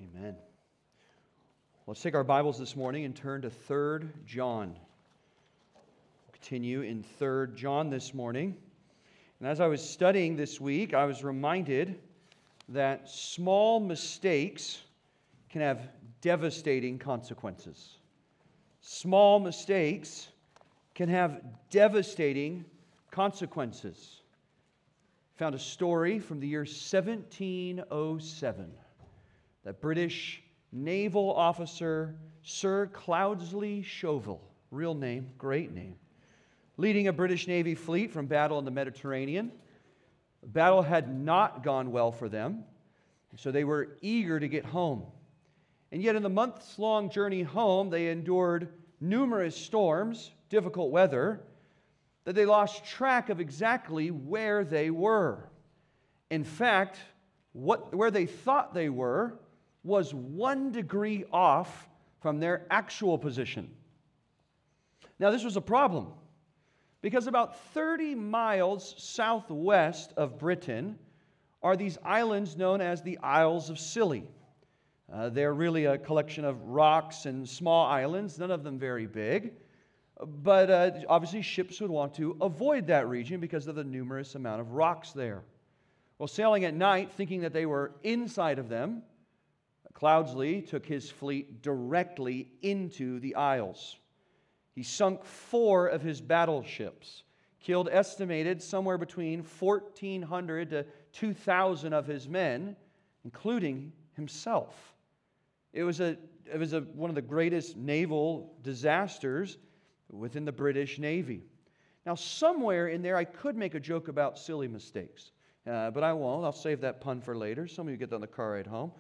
Amen. Let's take our Bibles this morning and turn to 3 John. We'll continue in 3 John this morning. And as I was studying this week, I was reminded that small mistakes can have devastating consequences. Small mistakes can have devastating consequences. Found a story from the year 1707. That British naval officer Sir Cloudesley Shovel, real name, great name, leading a British Navy fleet from battle in the Mediterranean. The battle had not gone well for them, so they were eager to get home. And yet in the months-long journey home, they endured numerous storms, difficult weather, that they lost track of exactly where they were. In fact, where they thought they were was 1 degree off from their actual position. Now, this was a problem because about 30 miles southwest of Britain are these islands known as the Isles of Scilly. They're really a collection of rocks and small islands, none of them very big. But obviously ships would want to avoid that region because of the numerous amount of rocks there. Well, sailing at night, thinking that they were inside of them, Cloudesley took his fleet directly into the Isles. He sunk 4 of his battleships, killed estimated somewhere between 1,400 to 2,000 of his men, including himself. It was one of the greatest naval disasters within the British Navy. Now, somewhere in there, I could make a joke about silly mistakes, but I won't. I'll save that pun for later. Some of you get that on the car ride home.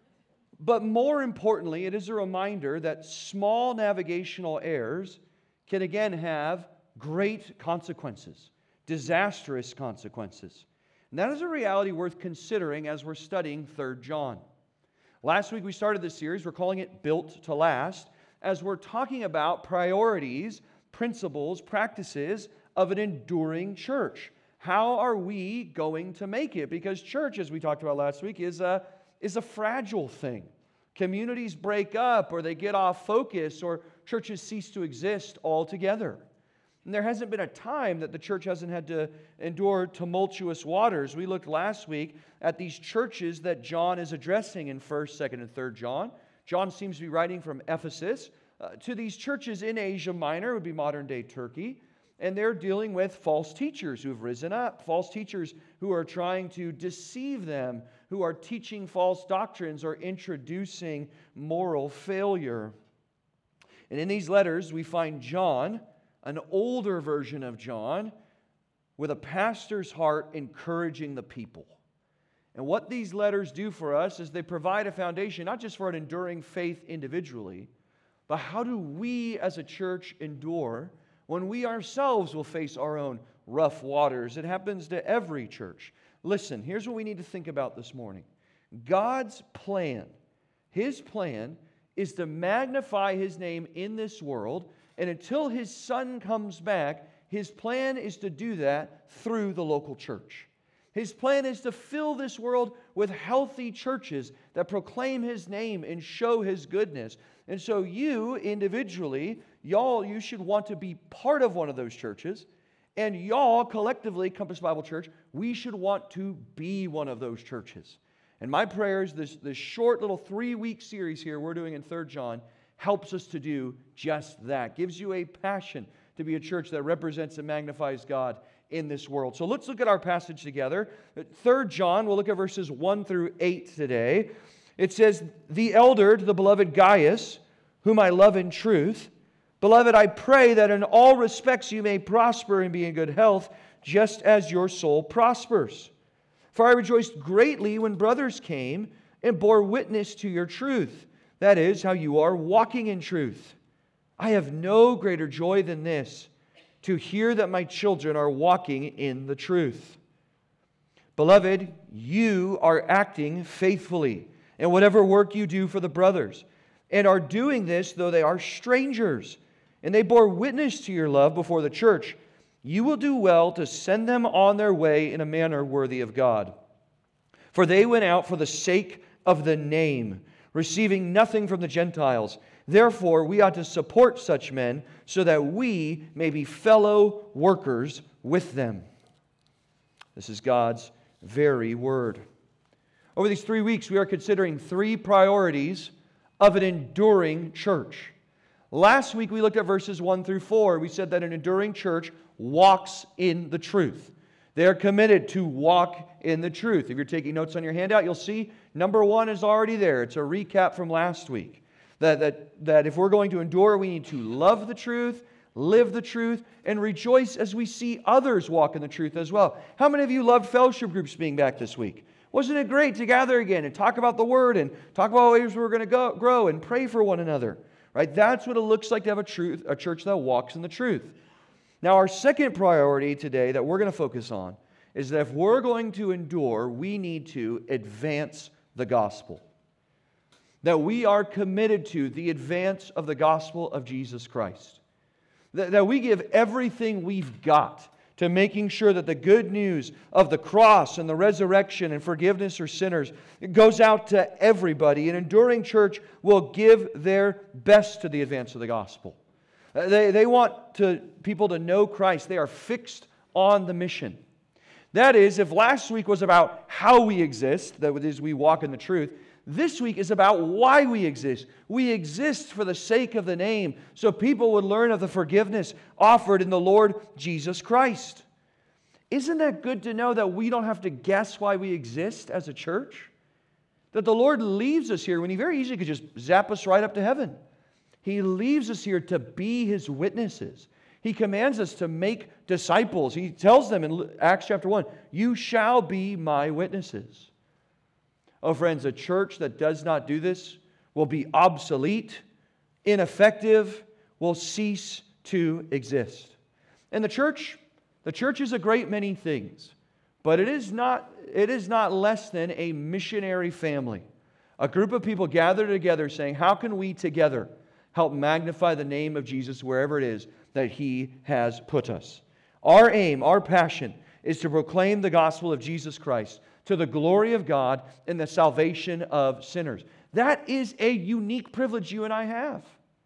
But more importantly, it is a reminder that small navigational errors can again have great consequences, disastrous consequences. And that is a reality worth considering as we're studying 3 John. Last week we started this series, we're calling it Built to Last, as we're talking about priorities, principles, practices of an enduring church. How are we going to make it? Because church, as we talked about last week, is a fragile thing. Communities break up or they get off focus or churches cease to exist altogether. And there hasn't been a time that the church hasn't had to endure tumultuous waters. We looked last week at these churches that John is addressing in 1st, 2nd, and 3rd John. John seems to be writing from Ephesus to these churches in Asia Minor, would be modern-day Turkey. And they're dealing with false teachers who have risen up, false teachers who are trying to deceive them, who are teaching false doctrines or introducing moral failure. And in these letters, we find John, an older version of John, with a pastor's heart encouraging the people. And what these letters do for us is they provide a foundation, not just for an enduring faith individually, but how do we as a church endure when we ourselves will face our own rough waters? It happens to every church. Listen, here's what we need to think about this morning. God's plan, His plan, is to magnify His name in this world, and until His Son comes back, His plan is to do that through the local church. His plan is to fill this world with healthy churches that proclaim His name and show His goodness. And so you, individually, you should want to be part of one of those churches. And y'all, collectively, Compass Bible Church, we should want to be one of those churches. And my prayer is this short little 3-week series here we're doing in 3 John helps us to do just that. Gives you a passion to be a church that represents and magnifies God in this world. So let's look at our passage together. 3 John, we'll look at verses 1 through 8 today. It says, "The elder to the beloved Gaius, whom I love in truth. Beloved, I pray that in all respects you may prosper and be in good health, just as your soul prospers. For I rejoiced greatly when brothers came and bore witness to your truth, that is, how you are walking in truth. I have no greater joy than this, to hear that my children are walking in the truth. Beloved, you are acting faithfully in whatever work you do for the brothers, and are doing this though they are strangers, and they bore witness to your love before the church. You will do well to send them on their way in a manner worthy of God. For they went out for the sake of the name, receiving nothing from the Gentiles. Therefore, we ought to support such men so that we may be fellow workers with them. This is God's very word. Over these 3 weeks, we are considering 3 priorities of an enduring church. Last week, we looked at verses 1 through 4. We said that an enduring church walks in the truth. They are committed to walk in the truth. If you're taking notes on your handout, you'll see number 1 is already there. It's a recap from last week. That if we're going to endure, we need to love the truth, live the truth, and rejoice as we see others walk in the truth as well. How many of you loved fellowship groups being back this week? Wasn't it great to gather again and talk about the Word and talk about ways we're going to grow and pray for one another? Right? That's what it looks like to have a church that walks in the truth. Now, our second priority today that we're going to focus on is that if we're going to endure, we need to advance the gospel. That we are committed to the advance of the gospel of Jesus Christ. That we give everything we've got to making sure that the good news of the cross and the resurrection and forgiveness for sinners goes out to everybody. An enduring church will give their best to the advance of the gospel. They want people to know Christ. They are fixed on the mission. That is, if last week was about how we exist, that is, we walk in the truth, this week is about why we exist. We exist for the sake of the name, so people would learn of the forgiveness offered in the Lord Jesus Christ. Isn't that good to know that we don't have to guess why we exist as a church? That the Lord leaves us here when He very easily could just zap us right up to heaven. He leaves us here to be His witnesses. He commands us to make disciples. He tells them in Acts chapter 1, "You shall be my witnesses." Oh, friends, a church that does not do this will be obsolete, ineffective, will cease to exist. And the church is a great many things, but it is not less than a missionary family, a group of people gathered together saying, how can we together help magnify the name of Jesus wherever it is that He has put us? Our aim, our passion, is to proclaim the gospel of Jesus Christ to the glory of God and the salvation of sinners. That is a unique privilege you and I have.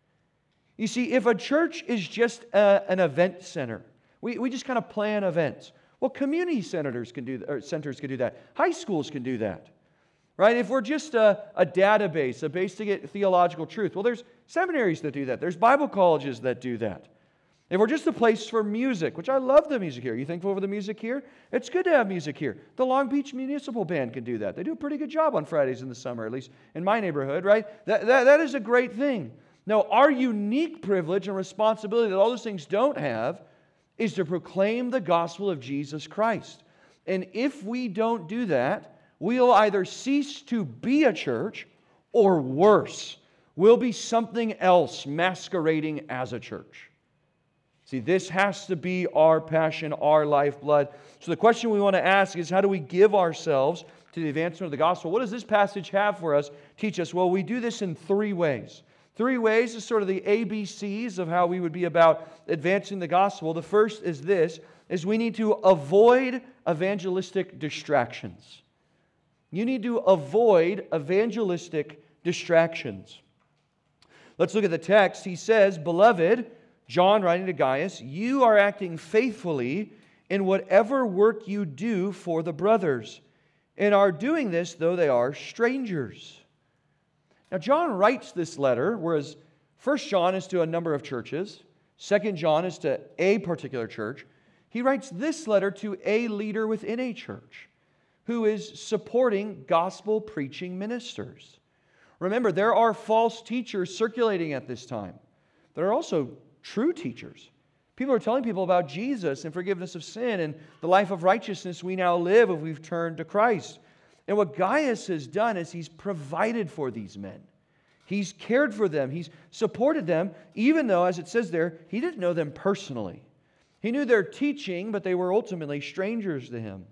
You see, if a church is just an event center, we just kind of plan events. Well, community centers can do that. High schools can do that. Right? If we're just a database, a base to get theological truth, well, there's seminaries that do that. There's Bible colleges that do that. If we're just a place for music, which I love the music here. You thankful for the music here? It's good to have music here. The Long Beach Municipal Band can do that. They do a pretty good job on Fridays in the summer, at least in my neighborhood, right? That is a great thing. Now, our unique privilege and responsibility that all those things don't have is to proclaim the gospel of Jesus Christ. And if we don't do that, we'll either cease to be a church or worse, we'll be something else masquerading as a church. See, this has to be our passion, our lifeblood. So the question we want to ask is, how do we give ourselves to the advancement of the gospel? What does this passage have for us, teach us? Well, we do this in 3 ways. 3 ways is sort of the ABCs of how we would be about advancing the gospel. The first is this, is we need to avoid evangelistic distractions. You need to avoid evangelistic distractions. Let's look at the text. He says, "Beloved," John writing to Gaius, "you are acting faithfully in whatever work you do for the brothers, and are doing this though they are strangers." Now, John writes this letter, whereas 1 John is to a number of churches, 2 John is to a particular church. He writes this letter to a leader within a church who is supporting gospel preaching ministers. Remember, there are false teachers circulating at this time. There are also true teachers. People are telling people about Jesus and forgiveness of sin and the life of righteousness we now live if we've turned to Christ. And what Gaius has done is he's provided for these men. He's cared for them. He's supported them, even though, as it says there, he didn't know them personally. He knew their teaching, but they were ultimately strangers to him.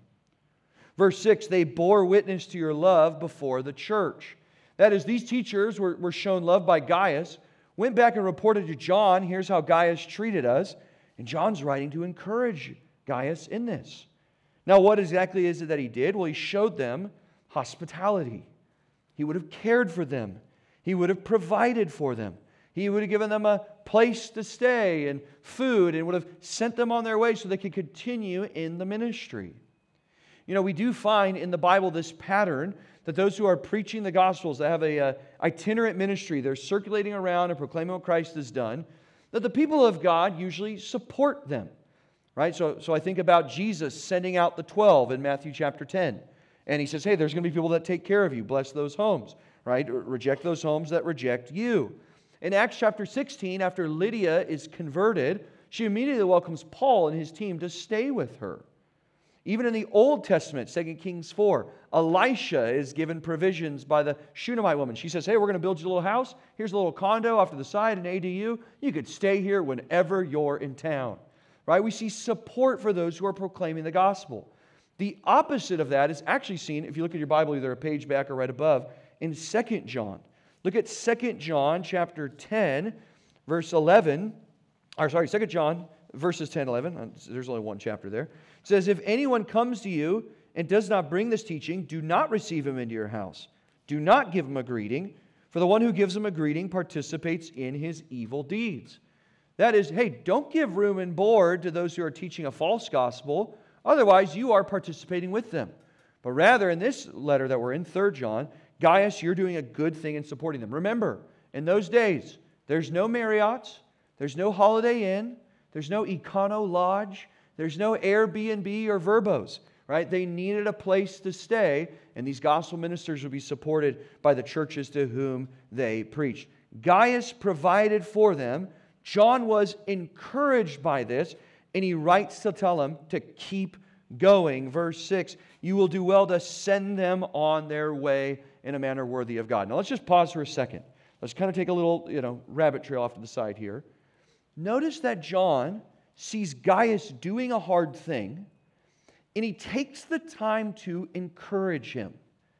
Verse 6, "They bore witness to your love before the church." That is, these teachers were shown love by Gaius, went back and reported to John, here's how Gaius treated us. And John's writing to encourage Gaius in this. Now, what exactly is it that he did? Well, he showed them hospitality. He would have cared for them. He would have provided for them. He would have given them a place to stay and food and would have sent them on their way so they could continue in the ministry. You know, we do find in the Bible this pattern that those who are preaching the Gospels, that have a itinerant ministry, they're circulating around and proclaiming what Christ has done, that the people of God usually support them. Right? So I think about Jesus sending out the 12 in Matthew chapter 10. And He says, hey, there's going to be people that take care of you. Bless those homes. Right? Reject those homes that reject you. In Acts chapter 16, after Lydia is converted, she immediately welcomes Paul and his team to stay with her. Even in the Old Testament, 2 Kings 4, Elisha is given provisions by the Shunammite woman. She says, hey, we're going to build you a little house. Here's a little condo off to the side, an ADU. You could stay here whenever you're in town. Right? We see support for those who are proclaiming the gospel. The opposite of that is actually seen, if you look at your Bible, either a page back or right above, in 2 John. Look at 2 John chapter 10, verse 11. 2 John verses 10, 11. There's only one chapter there. It says, if anyone comes to you and does not bring this teaching, do not receive him into your house. Do not give him a greeting, for the one who gives him a greeting participates in his evil deeds. That is, hey, don't give room and board to those who are teaching a false gospel. Otherwise, you are participating with them. But rather, in this letter that we're in, 3 John, Gaius, you're doing a good thing in supporting them. Remember, in those days, there's no Marriott's, there's no Holiday Inn, there's no Econo Lodge, there's no Airbnb or Verbos. Right? They needed a place to stay, and these gospel ministers would be supported by the churches to whom they preached. Gaius provided for them. John was encouraged by this, and he writes to tell them to keep going. Verse 6, you will do well to send them on their way in a manner worthy of God. Now let's just pause for a second. Let's kind of take a little, rabbit trail off to the side here. Notice that John sees Gaius doing a hard thing, and he takes the time to encourage him.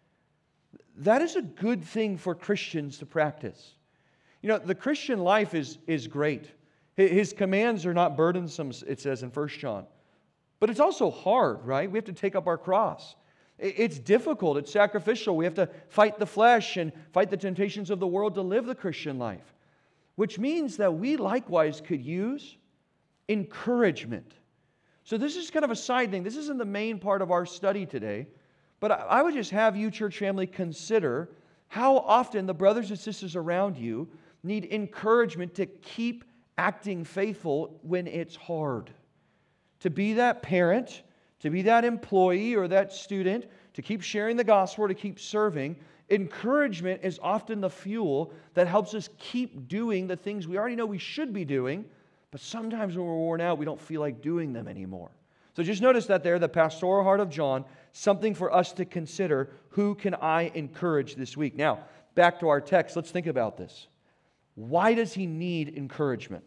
That is a good thing for Christians to practice. The Christian life is great. His commands are not burdensome, it says in 1 John. But it's also hard, right? We have to take up our cross. It's difficult. It's sacrificial. We have to fight the flesh and fight the temptations of the world to live the Christian life. Which means that we likewise could use encouragement. So this is kind of a side thing. This isn't the main part of our study today. But I would just have you, church family, consider how often the brothers and sisters around you need encouragement to keep acting faithful when it's hard. To be that parent, to be that employee or that student, to keep sharing the gospel, to keep serving. Encouragement is often the fuel that helps us keep doing the things we already know we should be doing, but sometimes when we're worn out, we don't feel like doing them anymore. So just notice that there, the pastoral heart of John, something for us to consider. Who can I encourage this week? Now, back to our text, let's think about this. Why does he need encouragement?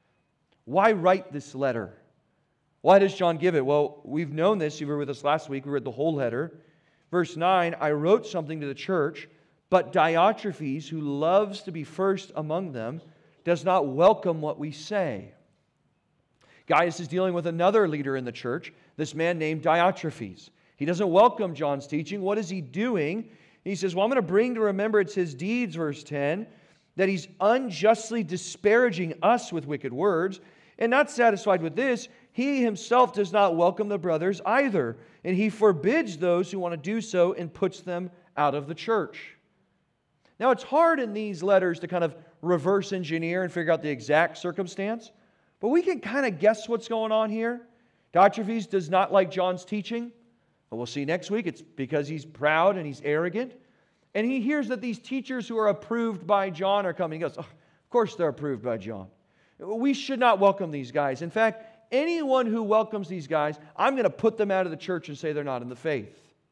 Why write this letter? Why does John give it? Well, we've known this. You were with us last week. We read the whole letter. Verse 9, I wrote something to the church, but Diotrephes, who loves to be first among them, does not welcome what we say. Gaius is dealing with another leader in the church, this man named Diotrephes. He doesn't welcome John's teaching. What is he doing? He says, well, I'm going to bring to remembrance his deeds, verse 10, that he's unjustly disparaging us with wicked words. And not satisfied with this, he himself does not welcome the brothers either. And he forbids those who want to do so and puts them out of the church. Now, it's hard in these letters to kind of reverse engineer and figure out the exact circumstance. But we can kind of guess what's going on here. Diotrephes does not like John's teaching. But we'll see next week. It's because he's proud and he's arrogant. And he hears that these teachers who are approved by John are coming. He goes, oh, of course they're approved by John. We should not welcome these guys. In fact, anyone who welcomes these guys, I'm going to put them out of the church and say they're not in the faith.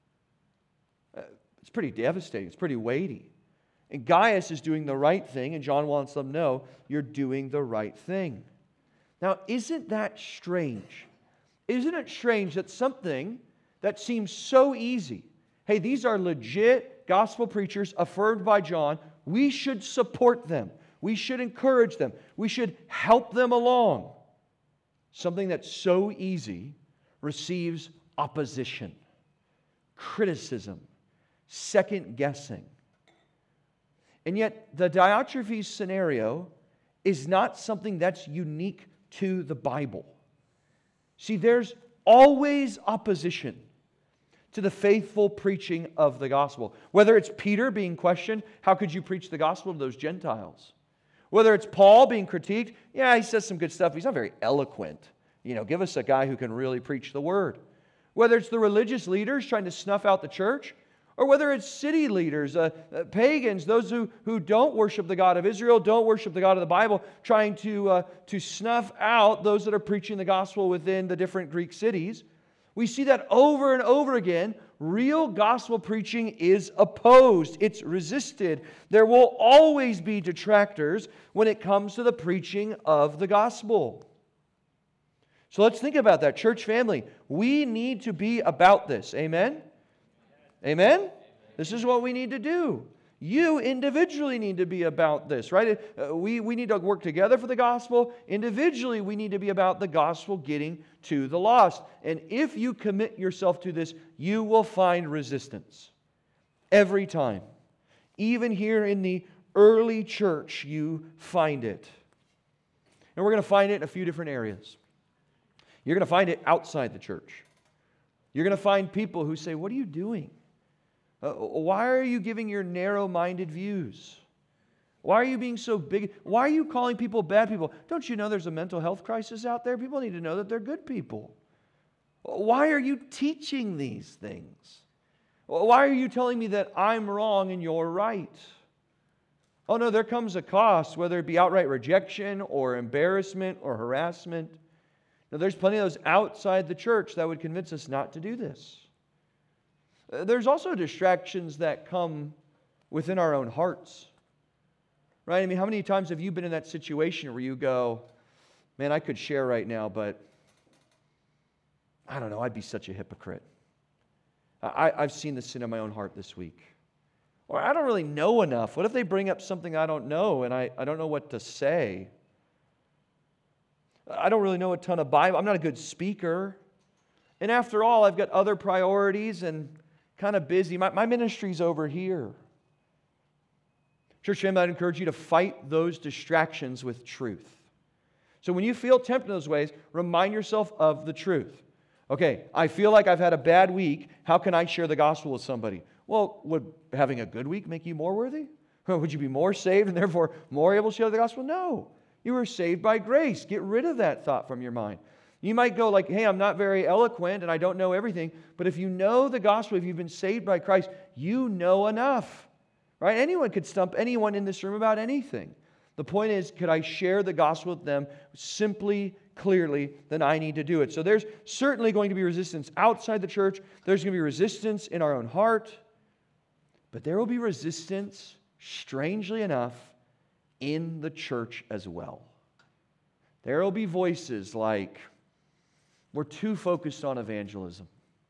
It's pretty devastating. It's pretty weighty. And Gaius is doing the right thing, and John wants them to know you're doing the right thing. Now, isn't that strange? Isn't it strange that something that seems so easy, hey, these are legit gospel preachers affirmed by John, we should support them. We should encourage them. We should help them along. Something that's so easy receives opposition, criticism, second guessing. And yet, the Diotrephes scenario is not something that's unique to the Bible. See, there's always opposition to the faithful preaching of the gospel. Whether it's Peter being questioned, how could you preach the gospel to those Gentiles? Whether it's Paul being critiqued, yeah, he says some good stuff, but he's not very eloquent. Give us a guy who can really preach the word. Whether it's the religious leaders trying to snuff out the church, or whether it's city leaders, pagans, those who don't worship the God of Israel, don't worship the God of the Bible, trying to snuff out those that are preaching the gospel within the different Greek cities. We see that over and over again. Real gospel preaching is opposed. It's resisted. There will always be detractors when it comes to the preaching of the gospel. So let's think about that. Church family, we need to be about this. Amen? Amen? This is what we need to do. You individually need to be about this, right? We need to work together for the gospel. Individually, we need to be about the gospel getting to the lost. And if you commit yourself to this, you will find resistance. Every time. Even here in the early church, you find it. And we're going to find it in a few different areas. You're going to find it outside the church. You're going to find people who say, "What are you doing? Why are you giving your narrow-minded views? Why are you being so big? Why are you calling people bad people? Don't you know there's a mental health crisis out there? People need to know that they're good people. Why are you teaching these things? Why are you telling me that I'm wrong and you're right?" Oh no, there comes a cost, whether it be outright rejection or embarrassment or harassment. Now, there's plenty of those outside the church that would convince us not to do this. There's also distractions that come within our own hearts. Right? I mean, how many times have you been in that situation where you go, "Man, I could share right now, but I don't know, I'd be such a hypocrite. I've seen the sin in my own heart this week." Or, "I don't really know enough. What if they bring up something I don't know and I don't know what to say? I don't really know a ton of Bible. I'm not a good speaker. And after all, I've got other priorities and kind of busy. My ministry's over here." Church family, I'd encourage you to fight those distractions with truth. So when you feel tempted in those ways, remind yourself of the truth. Okay, I feel like I've had a bad week. How can I share the gospel with somebody? Well, would having a good week make you more worthy? Would you be more saved and therefore more able to share the gospel? No. You were saved by grace. Get rid of that thought from your mind. You might go like, "Hey, I'm not very eloquent and I don't know everything." But if you know the gospel, if you've been saved by Christ, you know enough. Right? Anyone could stump anyone in this room about anything. The point is, could I share the gospel with them simply, clearly, then I need to do it. So there's certainly going to be resistance outside the church. There's going to be resistance in our own heart. But there will be resistance, strangely enough, in the church as well. There will be voices like, "We're too focused on evangelism."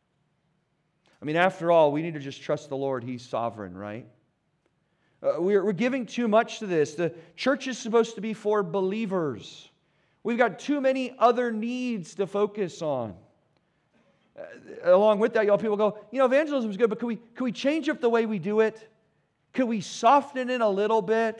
I mean, after all, we need to just trust the Lord. He's sovereign, right? We're giving too much to this. The church is supposed to be for believers. We've got too many other needs to focus on. Along with that, people go, evangelism is good, but could we change up the way we do it? Could we soften it a little bit?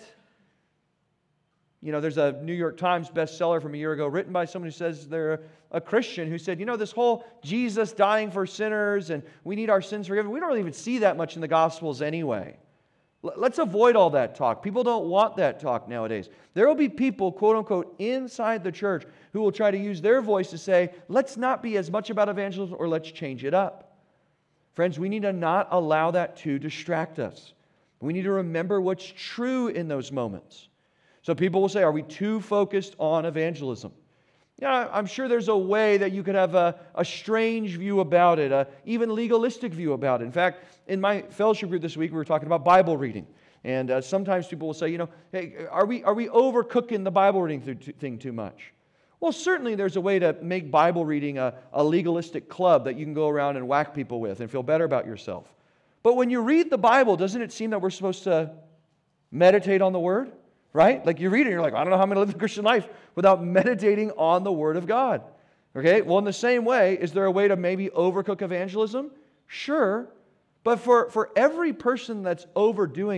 There's a New York Times bestseller from a year ago written by someone who says they're a Christian who said, this whole Jesus dying for sinners and we need our sins forgiven, we don't really even see that much in the Gospels anyway. Let's avoid all that talk. People don't want that talk nowadays. There will be people, quote unquote, inside the church who will try to use their voice to say, let's not be as much about evangelism or let's change it up. Friends, we need to not allow that to distract us. We need to remember what's true in those moments. So people will say, are we too focused on evangelism? Yeah, I'm sure there's a way that you could have a strange view about it, an even legalistic view about it. In fact, in my fellowship group this week, we were talking about Bible reading. And sometimes people will say, hey, are we overcooking the Bible reading thing too much? Well, certainly there's a way to make Bible reading a legalistic club that you can go around and whack people with and feel better about yourself. But when you read the Bible, doesn't it seem that we're supposed to meditate on the Word? Right? Like you read it and you're like, I don't know how I'm going to live the Christian life without meditating on the Word of God. Okay? Well, in the same way, is there a way to maybe overcook evangelism? Sure. But for every person that's overdoing it,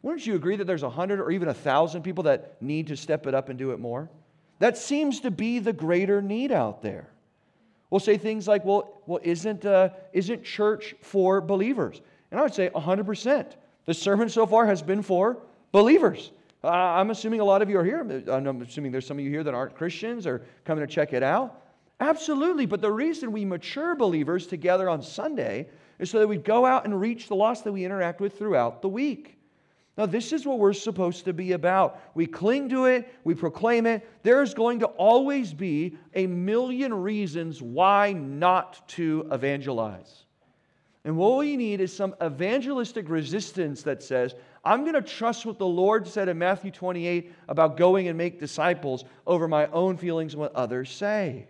wouldn't you agree that there's 100 or even 1,000 people that need to step it up and do it more? That seems to be the greater need out there. We'll say things like, well, isn't church for believers? And I would say 100%. The sermon so far has been for believers. I'm assuming a lot of you are here. I'm assuming there's some of you here that aren't Christians or coming to check it out. Absolutely. But the reason we mature believers together on Sunday is so that we go out and reach the lost that we interact with throughout the week. Now, this is what we're supposed to be about. We cling to it. We proclaim it. There's going to always be a million reasons why not to evangelize. And what we need is some evangelistic resistance that says, I'm going to trust what the Lord said in Matthew 28 about going and make disciples over my own feelings and what others say.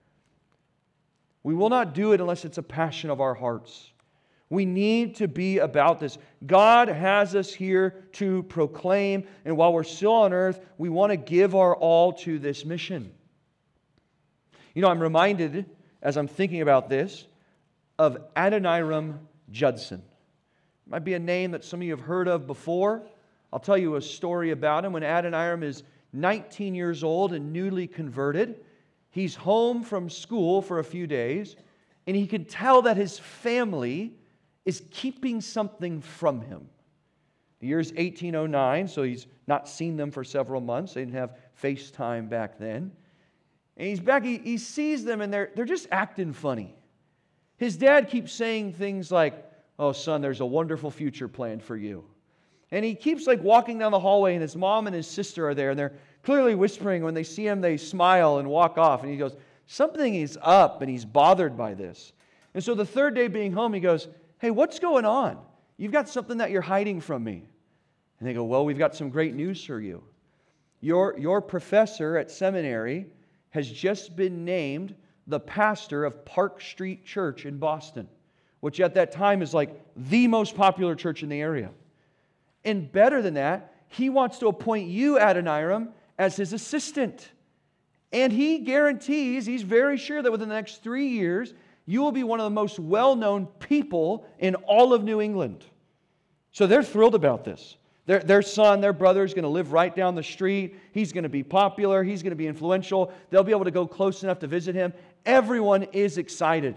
We will not do it unless it's a passion of our hearts. We need to be about this. God has us here to proclaim, and while we're still on earth, we want to give our all to this mission. You know, I'm reminded, as I'm thinking about this, of Adoniram Judson. It might be a name that some of you have heard of before. I'll tell you a story about him. When Adoniram is 19 years old and newly converted, he's home from school for a few days, and he can tell that his family is keeping something from him. The year's 1809, so he's not seen them for several months. They didn't have FaceTime back then. And he's back, he sees them, and they're just acting funny. His dad keeps saying things like, oh, son, there's a wonderful future planned for you. And he keeps walking down the hallway, and his mom and his sister are there, and they're clearly whispering. When they see him, they smile and walk off. And he goes, something is up, and he's bothered by this. And so the third day being home, he goes, hey, what's going on? You've got something that you're hiding from me. And they go, well, we've got some great news for you. Your professor at seminary has just been named the pastor of Park Street Church in Boston, which at that time is the most popular church in the area. And better than that, he wants to appoint you, Adoniram, as his assistant. And he guarantees, he's very sure that within the next 3 years, you will be one of the most well-known people in all of New England. So they're thrilled about this. Their son, their brother is going to live right down the street. He's going to be popular. He's going to be influential. They'll be able to go close enough to visit him. Everyone is excited,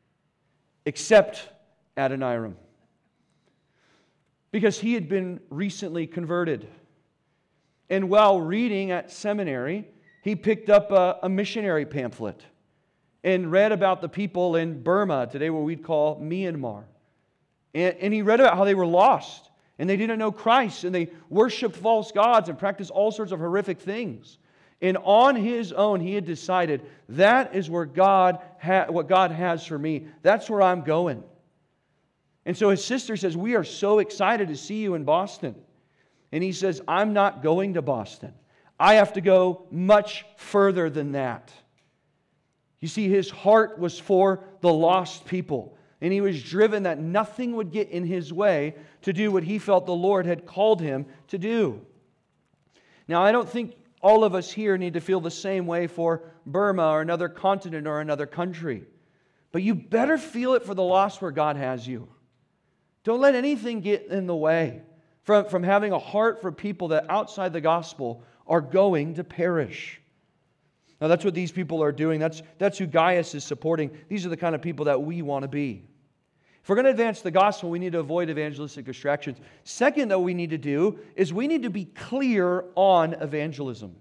except Adoniram, because he had been recently converted. And while reading at seminary, he picked up a missionary pamphlet and read about the people in Burma, today what we'd call Myanmar. And he read about how they were lost, and they didn't know Christ, and they worshiped false gods and practiced all sorts of horrific things. And on his own, he had decided, that is where what God has for me. That's where I'm going. And so his sister says, we are so excited to see you in Boston. And he says, I'm not going to Boston. I have to go much further than that. You see, his heart was for the lost people, and he was driven that nothing would get in his way to do what he felt the Lord had called him to do. Now, I don't think all of us here need to feel the same way for Burma or another continent or another country, but you better feel it for the lost where God has you. Don't let anything get in the way from having a heart for people that outside the gospel are going to perish. Now, that's what these people are doing. That's who Gaius is supporting. These are the kind of people that we want to be. If we're going to advance the gospel, we need to avoid evangelistic distractions. Second, that we need to do is we need to be clear on evangelism.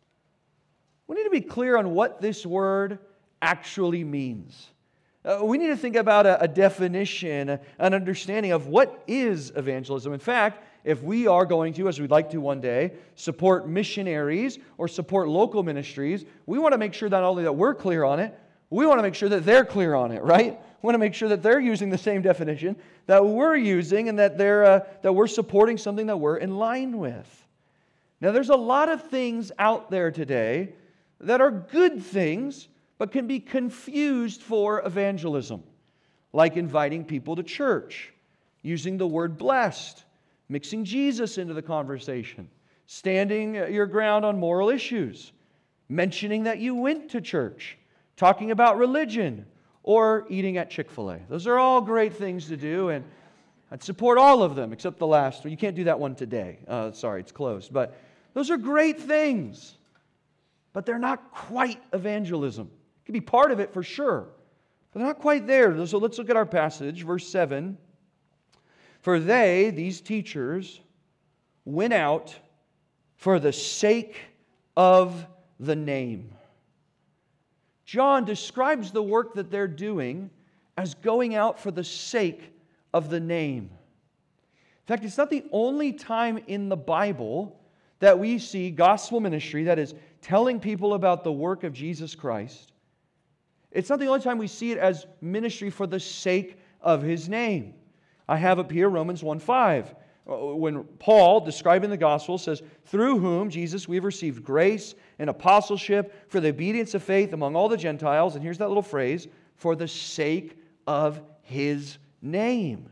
We need to be clear on what this word actually means. We need to think about a definition, an understanding of what is evangelism. In fact, if we are going to, as we'd like to one day, support missionaries or support local ministries, we want to make sure not only that we're clear on it, we want to make sure that they're clear on it, right? We want to make sure that they're using the same definition that we're using, and that we're supporting something that we're in line with. Now, there's a lot of things out there today that are good things, but can be confused for evangelism, like inviting people to church, using the word blessed, mixing Jesus into the conversation, standing your ground on moral issues, mentioning that you went to church, talking about religion, or eating at Chick-fil-A. Those are all great things to do, I'd support all of them except the last one. You can't do that one today. Sorry, it's closed. But those are great things. But they're not quite evangelism. It can be part of it for sure. But they're not quite there. So let's look at our passage, verse 7. For they, these teachers, went out for the sake of the name. John describes the work that they're doing as going out for the sake of the name. In fact, it's not the only time in the Bible that we see gospel ministry, that is, telling people about the work of Jesus Christ. It's not the only time we see it as ministry for the sake of His name. I have up here Romans 1:5. When Paul, describing the gospel, says, through whom, Jesus, we've received grace and apostleship for the obedience of faith among all the Gentiles, and here's that little phrase, for the sake of His name.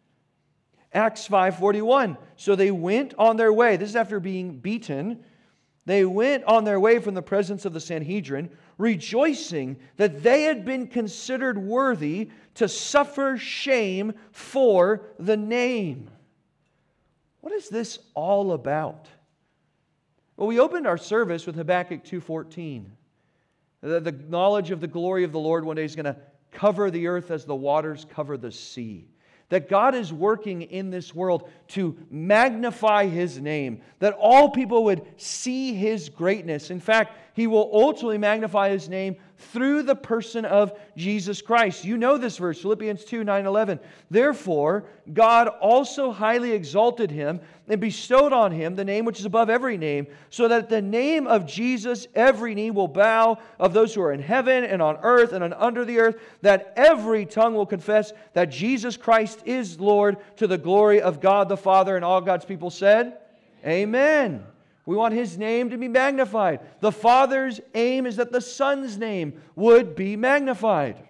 Acts 5:41, so they went on their way. This is after being beaten. They went on their way from the presence of the Sanhedrin, rejoicing that they had been considered worthy to suffer shame for the name. What is this all about? Well, we opened our service with Habakkuk 2:14. The knowledge of the glory of the Lord one day is going to cover the earth as the waters cover the sea. That God is working in this world to magnify His name. That all people would see His greatness. In fact, He will ultimately magnify His name through the person of Jesus Christ. You know this verse, Philippians 2:9-11. Therefore, God also highly exalted Him and bestowed on Him the name which is above every name, so that at the name of Jesus every knee will bow, of those who are in heaven and on earth and under the earth, that every tongue will confess that Jesus Christ is Lord, to the glory of God the Father. And all God's people said, Amen. We want His name to be magnified. The Father's aim is that the Son's name would be magnified.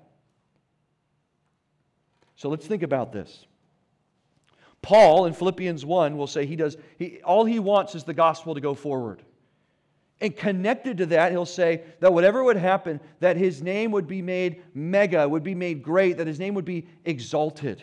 So let's think about this. Paul in Philippians 1 will say all he wants is the gospel to go forward. And connected to that, he'll say that whatever would happen, that His name would be made mega, would be made great, that His name would be exalted.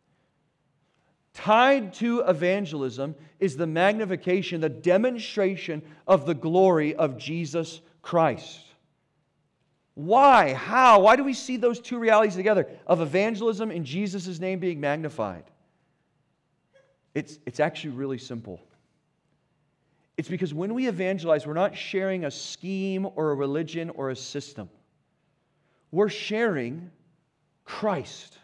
Tied to evangelism is the magnification, the demonstration of the glory of Jesus Christ. Why? How? Why do we see those two realities together of evangelism and Jesus' name being magnified? It's actually really simple. It's because when we evangelize, we're not sharing a scheme or a religion or a system. We're sharing Christ.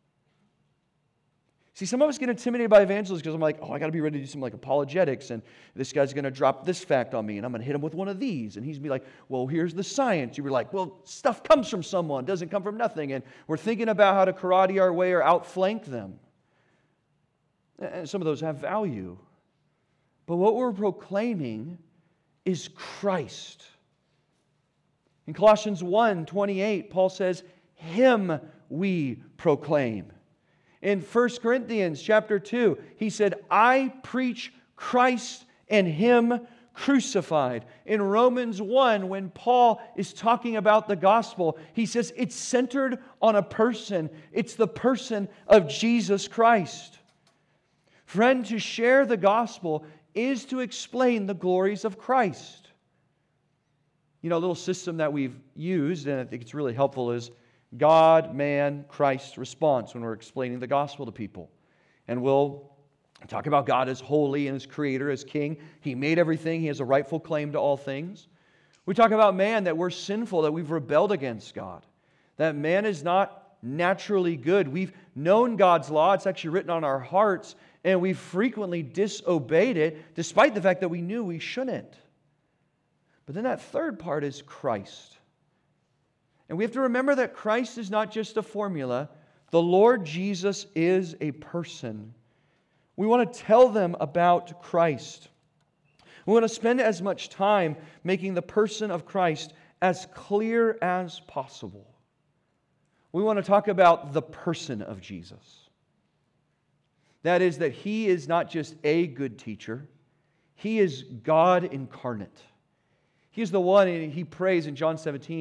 See, some of us get intimidated by evangelism because I'm like, I got to be ready to do some apologetics, and this guy's going to drop this fact on me, and I'm going to hit him with one of these, and he's going to be like, well, here's the science. You were like, well, stuff comes from someone, doesn't come from nothing, and we're thinking about how to karate our way or outflank them. And some of those have value. But what we're proclaiming is Christ. In Colossians 1:28, Paul says, Him we proclaim. In 1 Corinthians chapter 2, he said, I preach Christ and Him crucified. In Romans 1, when Paul is talking about the gospel, he says it's centered on a person. It's the person of Jesus Christ. Friend, to share the gospel is to explain the glories of Christ. You know, a little system that we've used, and I think it's really helpful, is God, man, Christ response when we're explaining the gospel to people. And we'll talk about God as holy and as creator, as king. He made everything. He has a rightful claim to all things. We talk about man, that we're sinful, that we've rebelled against God. That man is not naturally good. We've known God's law. It's actually written on our hearts. And we've frequently disobeyed it, despite the fact that we knew we shouldn't. But then that third part is Christ. And we have to remember that Christ is not just a formula. The Lord Jesus is a person. We want to tell them about Christ. We want to spend as much time making the person of Christ as clear as possible. We want to talk about the person of Jesus. That is, that He is not just a good teacher. He is God incarnate. He is the one, and He prays in John 17,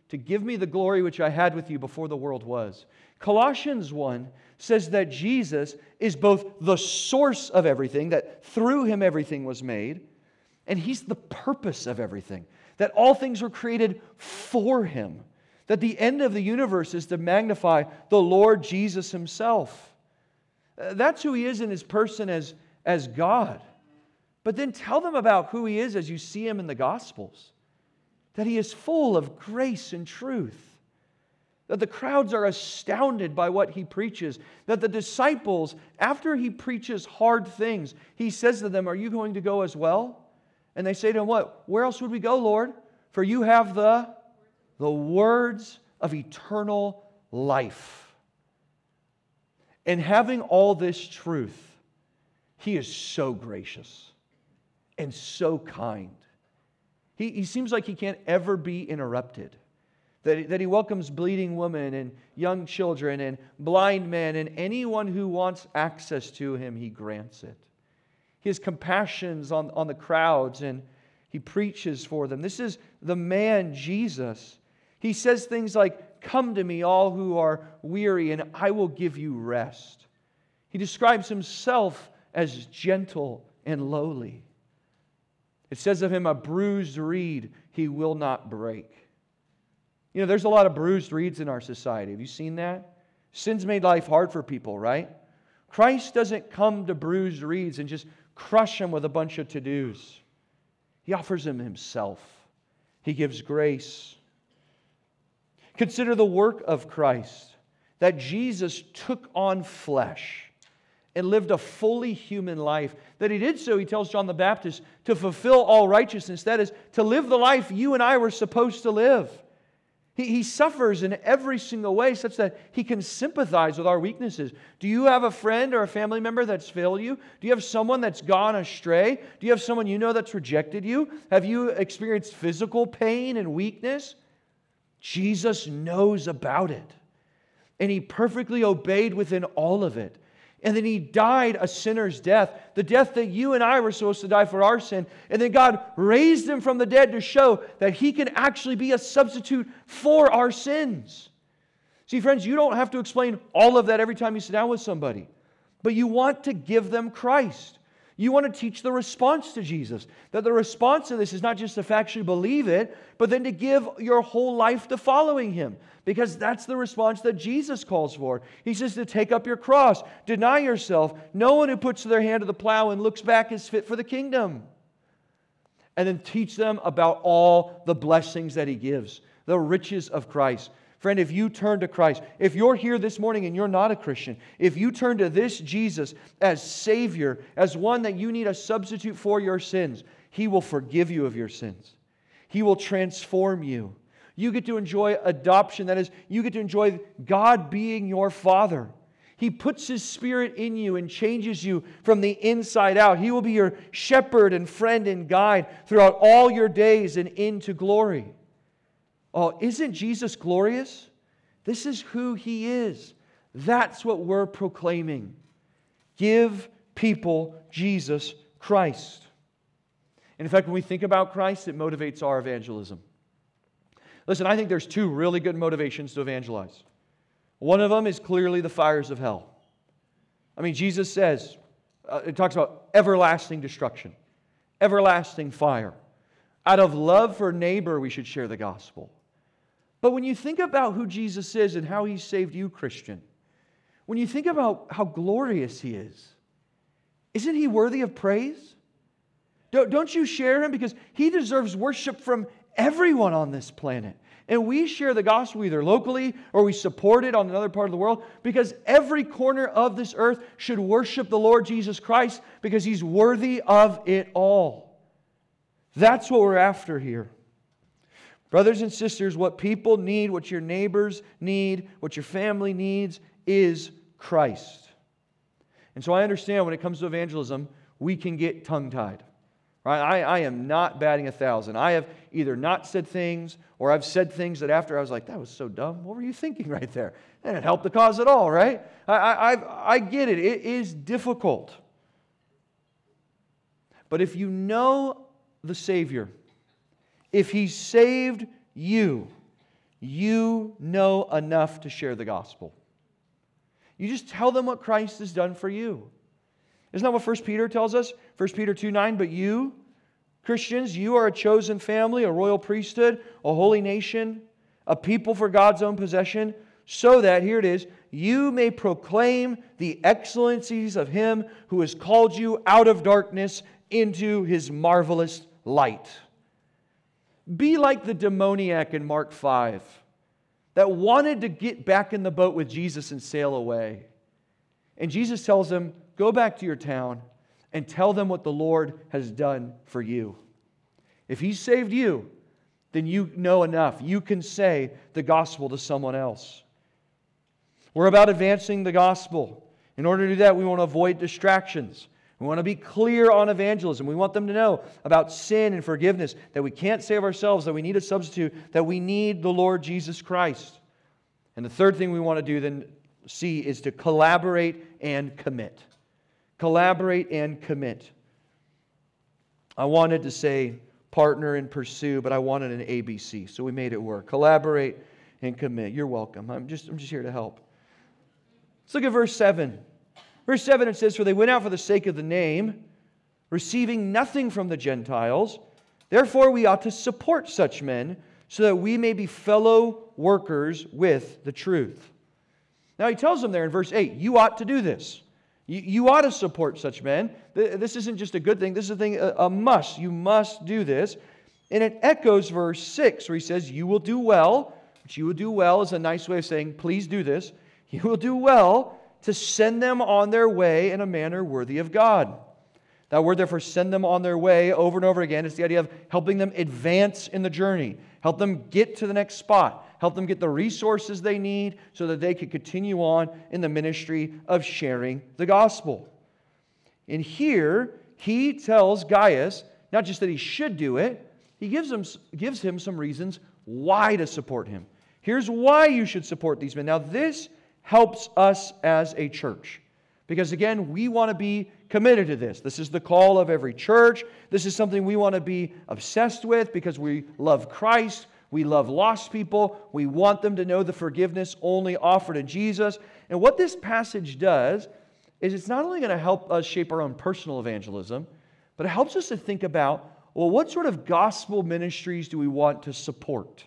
to give me the glory which I had with you before the world was. Colossians 1 says that Jesus is both the source of everything, that through Him everything was made, and He's the purpose of everything, that all things were created for Him, that the end of the universe is to magnify the Lord Jesus Himself. That's who He is in His person as God. But then tell them about who He is as you see Him in the Gospels, that He is full of grace and truth, that the crowds are astounded by what He preaches, that the disciples, after He preaches hard things, He says to them, "Are you going to go as well?" And they say to Him, "What? Where else would we go, Lord? For you have the words of eternal life." And having all this truth, He is so gracious and so kind. He seems like He can't ever be interrupted. That He welcomes bleeding women and young children and blind men, and anyone who wants access to Him, He grants it. He has compassions on the crowds, and He preaches for them. This is the man, Jesus. He says things like, "Come to me, all who are weary, and I will give you rest." He describes Himself as gentle and lowly. It says of Him, "A bruised reed He will not break." You know, there's a lot of bruised reeds in our society. Have you seen that? Sin's made life hard for people, right? Christ doesn't come to bruised reeds and just crush them with a bunch of to-dos. He offers them Himself. He gives grace. Consider the work of Christ, that Jesus took on flesh and lived a fully human life. That He did so, He tells John the Baptist, to fulfill all righteousness. That is, to live the life you and I were supposed to live. He suffers in every single way such that He can sympathize with our weaknesses. Do you have a friend or a family member that's failed you? Do you have someone that's gone astray? Do you have someone you know that's rejected you? Have you experienced physical pain and weakness? Jesus knows about it. And He perfectly obeyed within all of it. And then He died a sinner's death, the death that you and I were supposed to die for our sin. And then God raised Him from the dead to show that He can actually be a substitute for our sins. See, friends, you don't have to explain all of that every time you sit down with somebody. But you want to give them Christ. You want to teach the response to Jesus. That the response to this is not just to factually believe it, but then to give your whole life to following Him. Because that's the response that Jesus calls for. He says to take up your cross, deny yourself. No one who puts their hand to the plow and looks back is fit for the kingdom. And then teach them about all the blessings that He gives, the riches of Christ. Friend, if you turn to Christ, if you're here this morning and you're not a Christian, if you turn to this Jesus as Savior, as one that you need a substitute for your sins, He will forgive you of your sins. He will transform you. You get to enjoy adoption. That is, you get to enjoy God being your Father. He puts His Spirit in you and changes you from the inside out. He will be your shepherd and friend and guide throughout all your days and into glory. Oh, isn't Jesus glorious? This is who He is. That's what we're proclaiming. Give people Jesus Christ. And in fact, when we think about Christ, it motivates our evangelism. Listen, I think there's two really good motivations to evangelize. One of them is clearly the fires of hell. I mean, Jesus says, it talks about everlasting destruction, everlasting fire. Out of love for neighbor, we should share the gospel. But when you think about who Jesus is and how He saved you, Christian, when you think about how glorious He is, isn't He worthy of praise? Don't you share Him? Because He deserves worship from everyone on this planet. And we share the gospel either locally or we support it on another part of the world because every corner of this earth should worship the Lord Jesus Christ because He's worthy of it all. That's what we're after here. Brothers and sisters, what people need, what your neighbors need, what your family needs is Christ. And so I understand when it comes to evangelism, we can get tongue-tied. Right? I am not batting 1,000. I have either not said things or I've said things that after I was like, that was so dumb. What were you thinking right there? And it helped the cause at all, right? I get it. It is difficult. But if you know the Savior, if He saved you, you know enough to share the gospel. You just tell them what Christ has done for you. Isn't that what 1 Peter tells us? 1 Peter 2:9, but you, Christians, you are a chosen family, a royal priesthood, a holy nation, a people for God's own possession, so that, here it is, you may proclaim the excellencies of Him who has called you out of darkness into His marvelous light. Be like the demoniac in Mark 5 that wanted to get back in the boat with Jesus and sail away. And Jesus tells him, go back to your town and tell them what the Lord has done for you. If He saved you, then you know enough. You can say the gospel to someone else. We're about advancing the gospel. In order to do that, we want to avoid distractions. We want to be clear on evangelism. We want them to know about sin and forgiveness, that we can't save ourselves, that we need a substitute, that we need the Lord Jesus Christ. And the third thing we want to do then see is to collaborate and commit. Collaborate and commit. I wanted to say partner and pursue, but I wanted an ABC, so we made it work. Collaborate and commit. You're welcome. I'm just here to help. Let's look at verse 7. Verse 7, it says, for they went out for the sake of the name, receiving nothing from the Gentiles. Therefore we ought to support such men, so that we may be fellow workers with the truth. Now he tells them there in verse 8, you ought to do this. You ought to support such men. This isn't just a good thing. This is a thing, a must. You must do this. And it echoes verse 6 where he says, you will do well. Which you will do well is a nice way of saying, please do this. You will do well to send them on their way in a manner worthy of God. That word, therefore, send them on their way over and over again. It's the idea of helping them advance in the journey. Help them get to the next spot. Help them get the resources they need so that they can continue on in the ministry of sharing the gospel. And here, he tells Gaius, not just that he should do it, he gives him some reasons why to support him. Here's why you should support these men. Now, this helps us as a church. Because again, we want to be committed to this. This is the call of every church. This is something we want to be obsessed with because we love Christ. We love lost people. We want them to know the forgiveness only offered in Jesus. And what this passage does is it's not only going to help us shape our own personal evangelism, but it helps us to think about, well, what sort of gospel ministries do we want to support?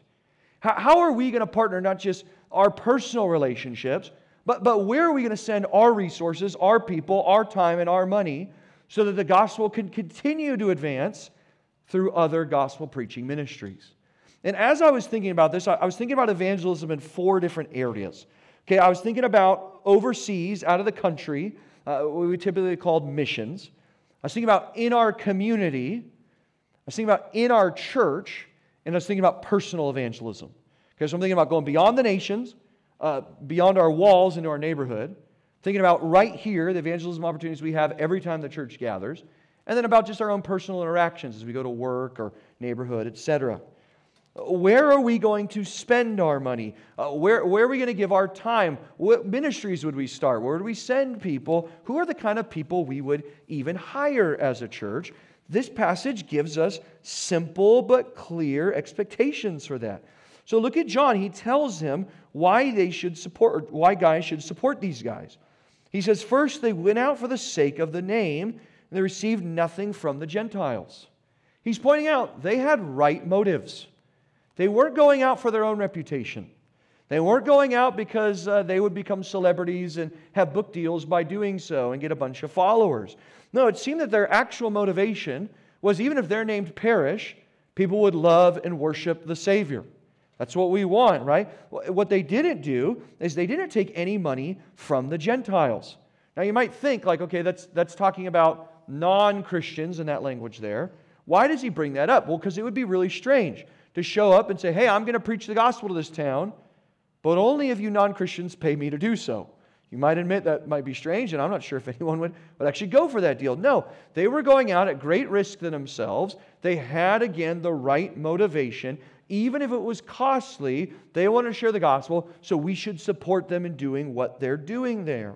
How are we going to partner not just our personal relationships, but where are we going to send our resources, our people, our time, and our money so that the gospel can continue to advance through other gospel preaching ministries? And as I was thinking about this, I was thinking about evangelism in 4 different areas. Okay, I was thinking about overseas, out of the country, what we typically call missions. I was thinking about in our community. I was thinking about in our church. And I was thinking about personal evangelism. Okay, so I'm thinking about going beyond the nations, beyond our walls into our neighborhood. Thinking about right here, the evangelism opportunities we have every time the church gathers. And then about just our own personal interactions as we go to work or neighborhood, etc. Where are we going to spend our money? Where are we going to give our time? What ministries would we start? Where would we send people? Who are the kind of people we would even hire as a church? This passage gives us simple but clear expectations for that. So look at John. He tells him why they should support, or why guys should support these guys. He says, first, they went out for the sake of the name, and they received nothing from the Gentiles. He's pointing out they had right motives. They weren't going out for their own reputation. They weren't going out because they would become celebrities and have book deals by doing so and get a bunch of followers. No, it seemed that their actual motivation was even if their names perish, people would love and worship the Savior. That's what we want, right? What they didn't do is they didn't take any money from the Gentiles. Now you might think like, okay, that's talking about non-Christians in that language there. Why does he bring that up? Well, because it would be really strange to show up and say, hey, I'm going to preach the gospel to this town, but only if you non-Christians pay me to do so. You might admit that might be strange, and I'm not sure if anyone would actually go for that deal. No, they were going out at great risk to themselves. They had, again, the right motivation. Even if it was costly, they wanted to share the gospel, so we should support them in doing what they're doing there.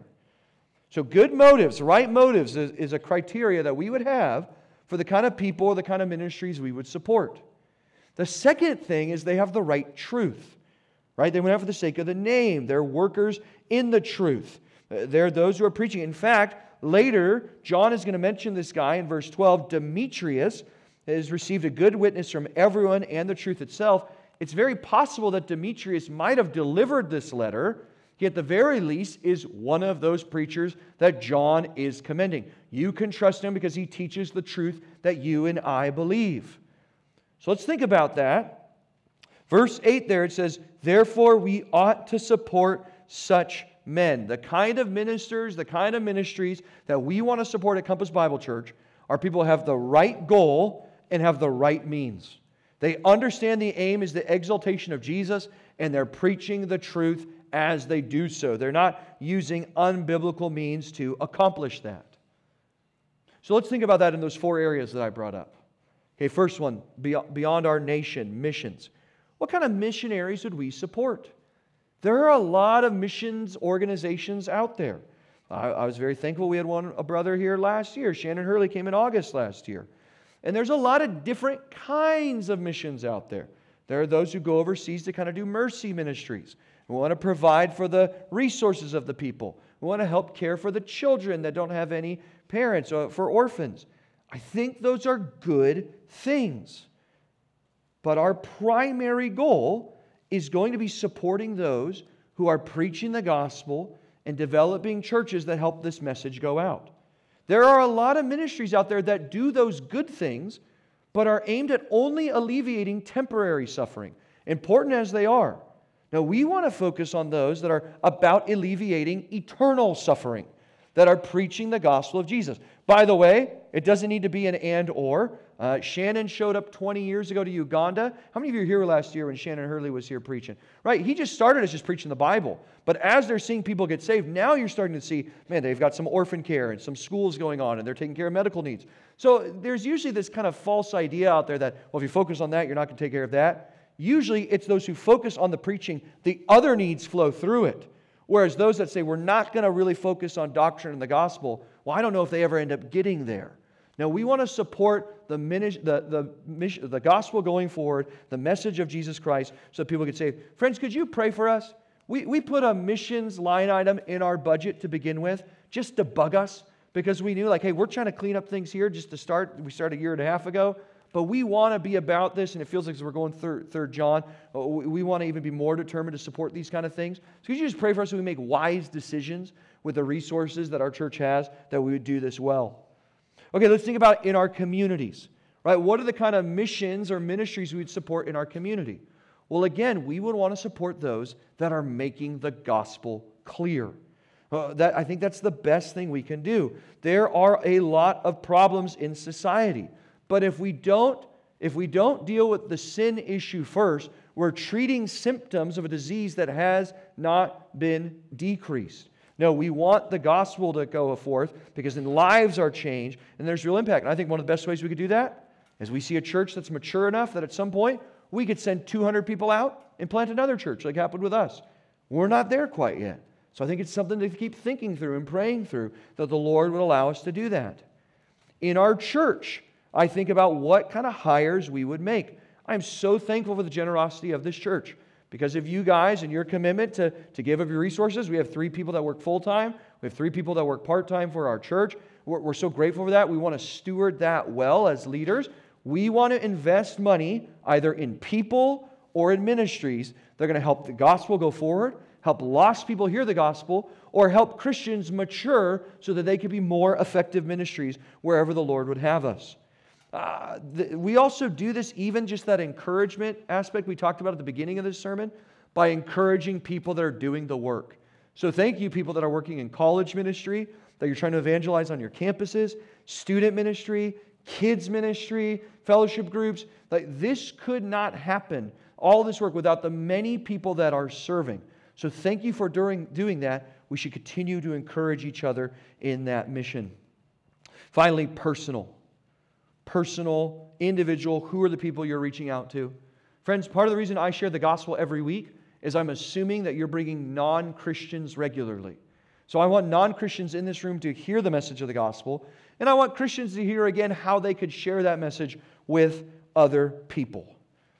So good motives, right motives is a criteria that we would have for the kind of people or the kind of ministries we would support. The second thing is they have the right truth. right? They went out for the sake of the name. They're workers in the truth. They're those who are preaching. In fact, later, John is going to mention this guy in verse 12. Demetrius has received a good witness from everyone and the truth itself. It's very possible that Demetrius might have delivered this letter. He, at the very least, is one of those preachers that John is commending. You can trust him because he teaches the truth that you and I believe. So let's think about that. Verse 8 there, it says, therefore we ought to support such men. The kind of ministers, the kind of ministries that we want to support at Compass Bible Church are people who have the right goal and have the right means. They understand the aim is the exaltation of Jesus, and they're preaching the truth as they do so. They're not using unbiblical means to accomplish that. So let's think about that in those 4 areas that I brought up. Okay, first one, beyond our nation, missions. What kind of missionaries would we support? There are a lot of missions organizations out there. I was very thankful we had a brother here last year. Shannon Hurley came in August last year. And there's a lot of different kinds of missions out there. There are those who go overseas to kind of do mercy ministries. We want to provide for the resources of the people. We want to help care for the children that don't have any parents, or for orphans. I think those are good things. But our primary goal is going to be supporting those who are preaching the gospel and developing churches that help this message go out. There are a lot of ministries out there that do those good things, but are aimed at only alleviating temporary suffering, important as they are. Now, we want to focus on those that are about alleviating eternal suffering, that are preaching the gospel of Jesus. By the way, it doesn't need to be an and or. Shannon showed up 20 years ago to Uganda. How many of you were here last year when Shannon Hurley was here preaching? Right, he just started as just preaching the Bible. But as they're seeing people get saved, now you're starting to see, man, they've got some orphan care and some schools going on, and they're taking care of medical needs. So there's usually this kind of false idea out there that, well, if you focus on that, you're not going to take care of that. Usually it's those who focus on the preaching, the other needs flow through it. Whereas those that say, we're not going to really focus on doctrine and the gospel, well, I don't know if they ever end up getting there. Now, we want to support the gospel going forward, the message of Jesus Christ, so people get saved. Friends, could you pray for us? We put a missions line item in our budget to begin with, just to bug us, because we knew, like, hey, we're trying to clean up things here just to start. We started a year and a half ago, but we want to be about this, and it feels like as we're going through 3 John, we want to even be more determined to support these kind of things. So could you just pray for us so we make wise decisions with the resources that our church has, that we would do this well? Okay, let's think about in our communities, right? What are the kind of missions or ministries we would support in our community? Well, again, we would want to support those that are making the gospel clear. I think that's the best thing we can do. There are a lot of problems in society, but if we don't deal with the sin issue first, we're treating symptoms of a disease that has not been decreased. No, we want the gospel to go forth because then lives are changed and there's real impact. And I think one of the best ways we could do that is we see a church that's mature enough that at some point we could send 200 people out and plant another church like happened with us. We're not there quite yet. So I think it's something to keep thinking through and praying through, that the Lord would allow us to do that. In our church, I think about what kind of hires we would make. I'm so thankful for the generosity of this church. Because of you guys and your commitment to give of your resources, we have 3 people that work full-time. We have 3 people that work part-time for our church. We're so grateful for that. We want to steward that well as leaders. We want to invest money either in people or in ministries that are going to help the gospel go forward, help lost people hear the gospel, or help Christians mature so that they can be more effective ministries wherever the Lord would have us. We also do this, even just that encouragement aspect we talked about at the beginning of this sermon, by encouraging people that are doing the work. So thank you, people that are working in college ministry, that you're trying to evangelize on your campuses, student ministry, kids ministry, fellowship groups. Like, this could not happen, all this work, without the many people that are serving. So thank you for doing that. We should continue to encourage each other in that mission. Finally, personal, individual. Who are the people you're reaching out to? Friends, part of the reason I share the gospel every week is I'm assuming that you're bringing non-Christians regularly. So I want non-Christians in this room to hear the message of the gospel, and I want Christians to hear again how they could share that message with other people.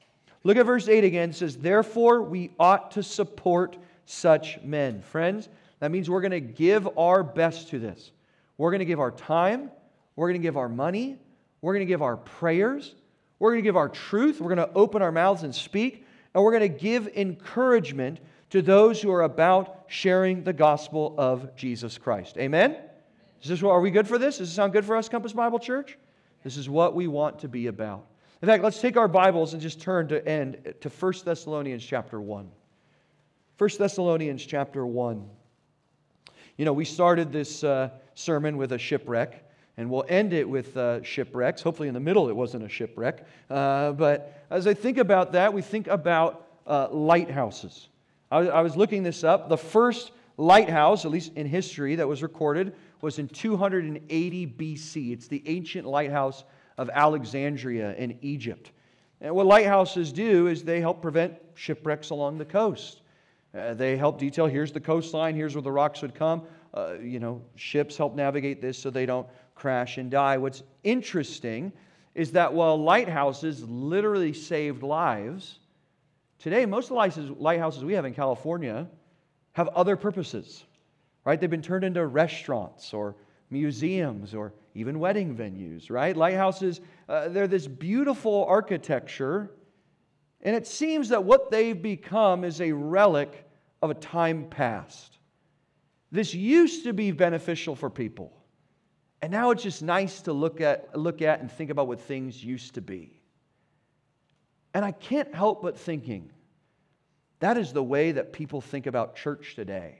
Look at verse 8 again. It says, therefore we ought to support such men. Friends, that means we're going to give our best to this. We're going to give our time. We're going to give our money. We're going to give our prayers. We're going to give our truth. We're going to open our mouths and speak. And we're going to give encouragement to those who are about sharing the gospel of Jesus Christ. Amen? Are we good for this? Does this sound good for us, Compass Bible Church? This is what we want to be about. In fact, let's take our Bibles and just turn to 1 Thessalonians chapter 1. 1 Thessalonians chapter 1. You know, we started this sermon with a shipwreck, and we'll end it with shipwrecks. Hopefully in the middle it wasn't a shipwreck. But as I think about that, we think about lighthouses. I was looking this up. The first lighthouse, at least in history, that was recorded was in 280 BC. It's the ancient lighthouse of Alexandria in Egypt. And what lighthouses do is they help prevent shipwrecks along the coast. They help detail, here's the coastline, here's where the rocks would come. Ships help navigate this so they don't crash and die. What's interesting is that while lighthouses literally saved lives, today most of the lighthouses we have in California have other purposes. Right? They've been turned into restaurants or museums or even wedding venues, right? Lighthouses, they're this beautiful architecture, and it seems that what they've become is a relic of a time past. This used to be beneficial for people, and now it's just nice to look at and think about what things used to be. And I can't help but thinking, that is the way that people think about church today.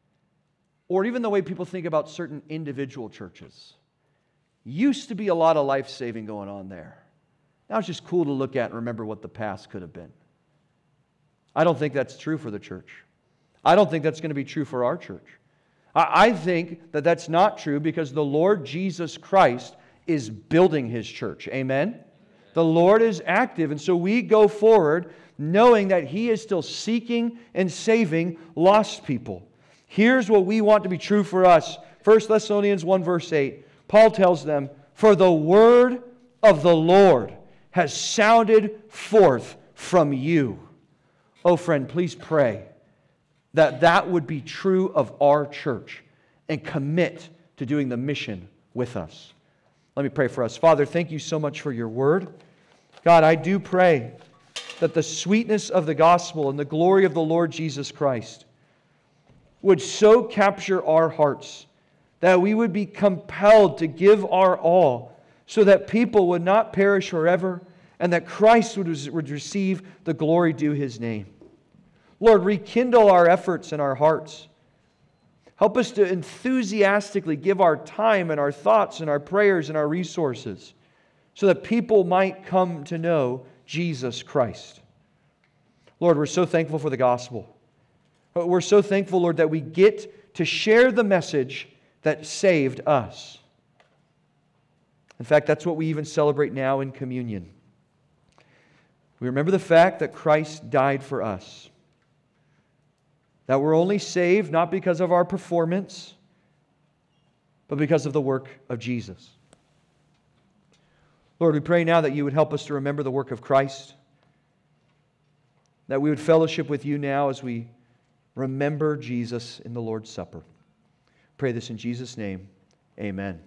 Or even the way people think about certain individual churches. Used to be a lot of life-saving going on there. Now it's just cool to look at and remember what the past could have been. I don't think that's true for the church. I don't think that's going to be true for our church. I think that that's not true because the Lord Jesus Christ is building His church. Amen? The Lord is active, and so we go forward knowing that He is still seeking and saving lost people. Here's what we want to be true for us. 1 Thessalonians 1 verse 8. Paul tells them, for the word of the Lord has sounded forth from you. Oh friend, please pray that that would be true of our church and commit to doing the mission with us. Let me pray for us. Father, thank you so much for your word. God, I do pray that the sweetness of the gospel and the glory of the Lord Jesus Christ would so capture our hearts that we would be compelled to give our all so that people would not perish forever and that Christ would receive the glory due His name. Lord, rekindle our efforts in our hearts. Help us to enthusiastically give our time and our thoughts and our prayers and our resources so that people might come to know Jesus Christ. Lord, we're so thankful for the gospel. We're so thankful, Lord, that we get to share the message that saved us. In fact, that's what we even celebrate now in communion. We remember the fact that Christ died for us. That we're only saved not because of our performance, but because of the work of Jesus. Lord, we pray now that you would help us to remember the work of Christ, that we would fellowship with you now as we remember Jesus in the Lord's Supper. Pray this in Jesus' name. Amen.